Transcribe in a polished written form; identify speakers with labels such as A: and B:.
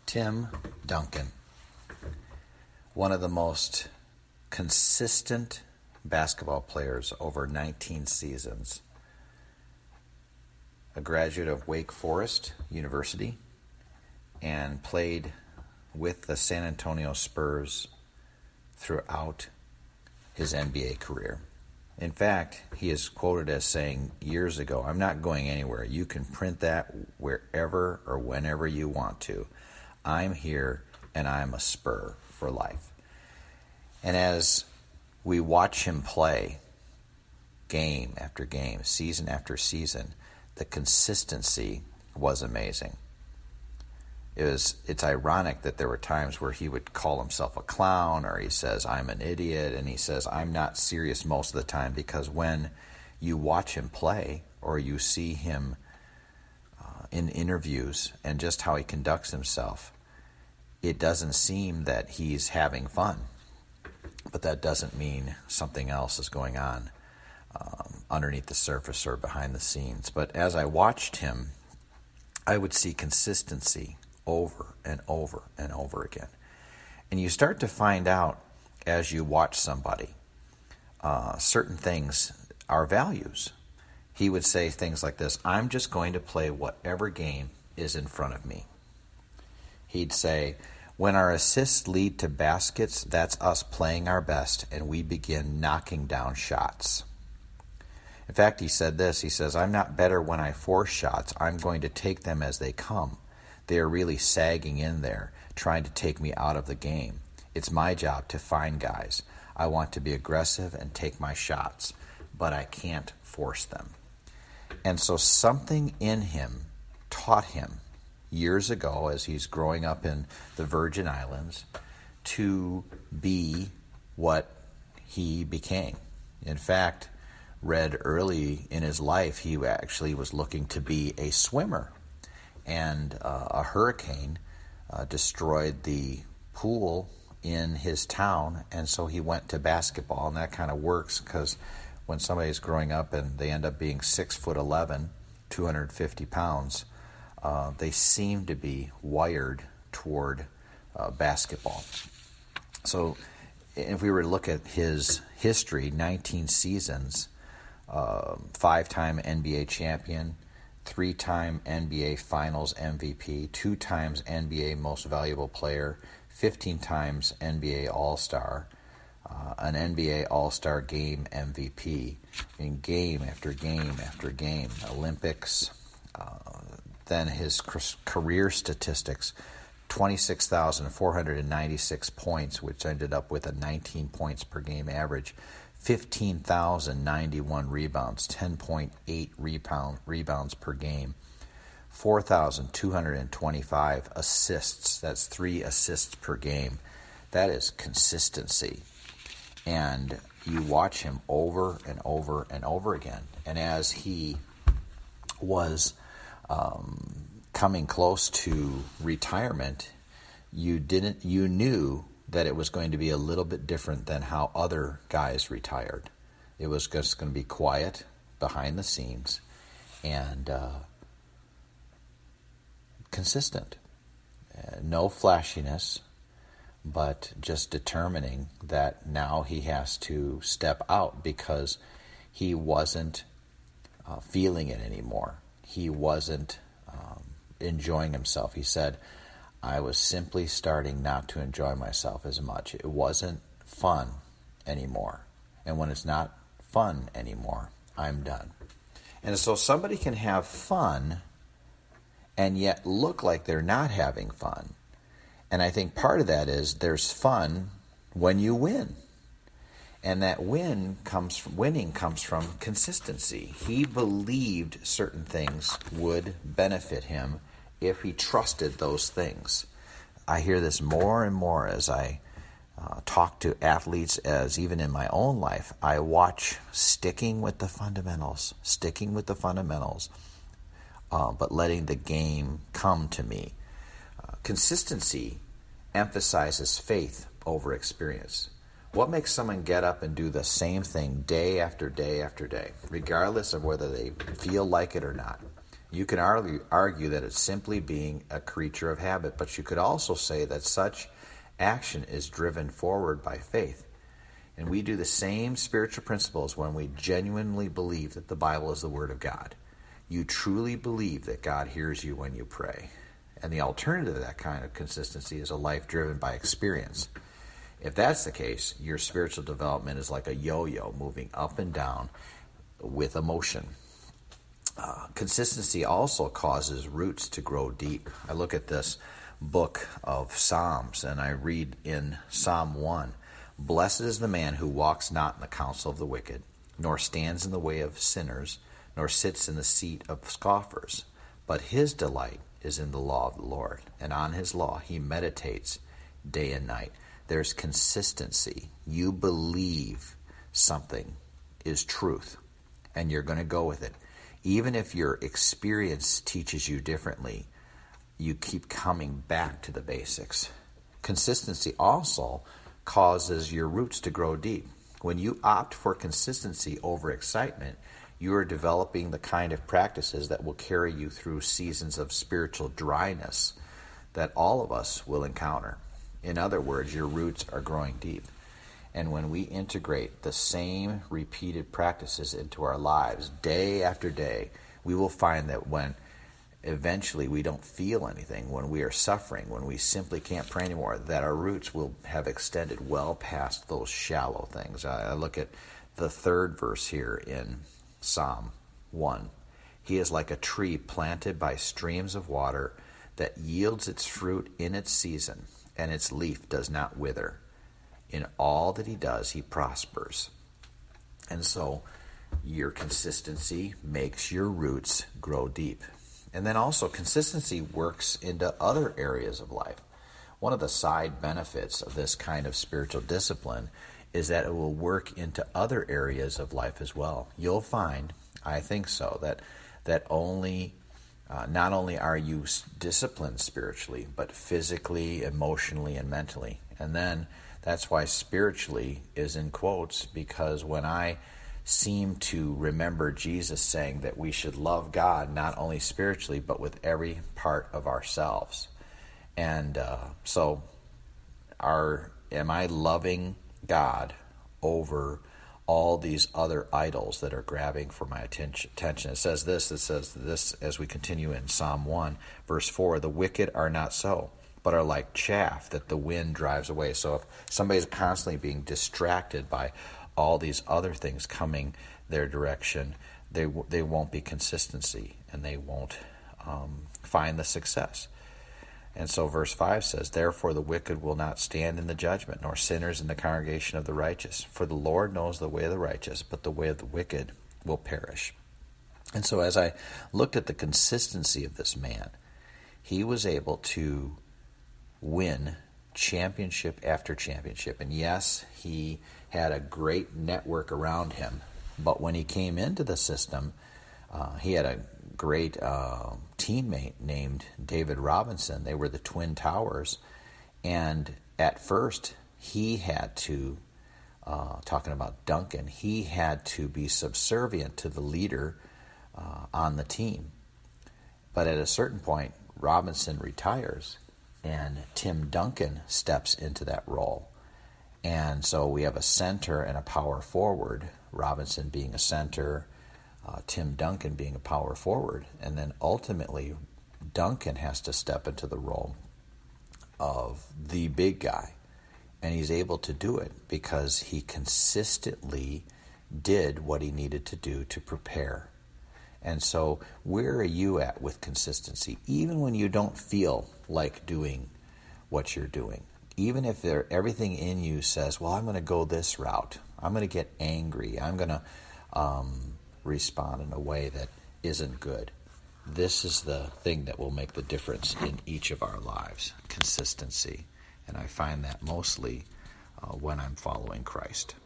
A: Tim Duncan, one of the most consistent basketball players over 19 seasons, a graduate of Wake Forest University, and played with the San Antonio Spurs throughout his NBA career. In fact, he is quoted as saying years ago, "I'm not going anywhere. You can print that wherever or whenever you want to. I'm here and I'm a Spur for life." And as we watch him play game after game, season after season, the consistency was amazing. It's ironic that there were times where he would call himself a clown, or he says, "I'm an idiot," and he says, "I'm not serious" most of the time, because when you watch him play or you see him in interviews and just how he conducts himself, it doesn't seem that he's having fun. But that doesn't mean something else is going on underneath the surface or behind the scenes. But as I watched him, I would see consistency over and over and over again. And you start to find out as you watch somebody, certain things are values. He would say things like this: "I'm just going to play whatever game is in front of me." He'd say, "When our assists lead to baskets, that's us playing our best, and we begin knocking down shots." In fact, he said this, he says, "I'm not better when I force shots. I'm going to take them as they come. They are really sagging in there, trying to take me out of the game. It's my job to find guys. I want to be aggressive and take my shots, but I can't force them." And so something in him taught him years ago, as he's growing up in the Virgin Islands, to be what he became. In fact, read early in his life, he actually was looking to be a swimmer. And a hurricane destroyed the pool in his town, and so he went to basketball. And that kind of works, because when somebody's growing up and they end up being 6'11", 250 pounds, they seem to be wired toward basketball. So if we were to look at his history, 19 seasons, 5-time NBA champion, 3-time NBA Finals MVP, 2 times NBA Most Valuable Player, 15 times NBA All-Star, an NBA All-Star Game MVP, in game after game after game, Olympics. Then his career statistics: 26,496 points, which ended up with a 19 points per game average, 15,091 rebounds, 10.8 rebounds per game, 4,225 assists. That's 3 assists per game. That is consistency. And you watch him over and over and over again. And as he was coming close to retirement, you knew that it was going to be a little bit different than how other guys retired. It was just going to be quiet behind the scenes and consistent. No flashiness, but just determining that now he has to step out because he wasn't feeling it anymore. He wasn't enjoying himself. He said, "I was simply starting not to enjoy myself as much. It wasn't fun anymore. And when it's not fun anymore, I'm done." And so somebody can have fun and yet look like they're not having fun. And I think part of that is there's fun when you win. And that winning comes from consistency. He believed certain things would benefit him if he trusted those things. I hear this more and more as I talk to athletes, as even in my own life, I watch sticking with the fundamentals, but letting the game come to me. Consistency emphasizes faith over experience. What makes someone get up and do the same thing day after day after day, regardless of whether they feel like it or not? You can argue that it's simply being a creature of habit, but you could also say that such action is driven forward by faith. And we do the same spiritual principles when we genuinely believe that the Bible is the Word of God. You truly believe that God hears you when you pray. And the alternative to that kind of consistency is a life driven by experience. If that's the case, your spiritual development is like a yo-yo moving up and down with emotion. Consistency also causes roots to grow deep. I look at this book of Psalms and I read in Psalm 1, "Blessed is the man who walks not in the counsel of the wicked, nor stands in the way of sinners, nor sits in the seat of scoffers. But his delight is in the law of the Lord, and on his law he meditates day and night." There's consistency. You believe something is truth, and you're going to go with it. Even if your experience teaches you differently, you keep coming back to the basics. Consistency also causes your roots to grow deep. When you opt for consistency over excitement, you are developing the kind of practices that will carry you through seasons of spiritual dryness that all of us will encounter. In other words, your roots are growing deep. And when we integrate the same repeated practices into our lives day after day, we will find that when eventually we don't feel anything, when we are suffering, when we simply can't pray anymore, that our roots will have extended well past those shallow things. I look at the third verse here in Psalm 1. "He is like a tree planted by streams of water that yields its fruit in its season, and its leaf does not wither. In all that he does, he prospers." And so your consistency makes your roots grow deep. And then also consistency works into other areas of life. One of the side benefits of this kind of spiritual discipline is that it will work into other areas of life as well. You'll find, I think so, that not only are you disciplined spiritually, but physically, emotionally, and mentally. And then that's why spiritually is in quotes, because when I seem to remember Jesus saying that we should love God not only spiritually, but with every part of ourselves. And so am I loving God over all these other idols that are grabbing for my attention? It says this as we continue in Psalm 1, verse 4, "The wicked are not so, but are like chaff that the wind drives away." So if somebody's constantly being distracted by all these other things coming their direction, they won't be consistency, and they won't find the success. And so verse 5 says, "Therefore the wicked will not stand in the judgment, nor sinners in the congregation of the righteous. For the Lord knows the way of the righteous, but the way of the wicked will perish." And so as I looked at the consistency of this man, he was able to win championship after championship. And yes, he had a great network around him. But when he came into the system, he had a great teammate named David Robinson. They were the Twin Towers. And at first, he had to, talking about Duncan, he had to be subservient to the leader on the team. But at a certain point, Robinson retires, and Tim Duncan steps into that role. And so we have a center and a power forward, Robinson being a center, Tim Duncan being a power forward. And then ultimately, Duncan has to step into the role of the big guy. And he's able to do it because he consistently did what he needed to do to prepare. And so where are you at with consistency? Even when you don't feel like doing what you're doing. Even if everything in you says, well, I'm going to go this route. I'm going to get angry. I'm going to respond in a way that isn't good. This is the thing that will make the difference in each of our lives, consistency. And I find that mostly when I'm following Christ.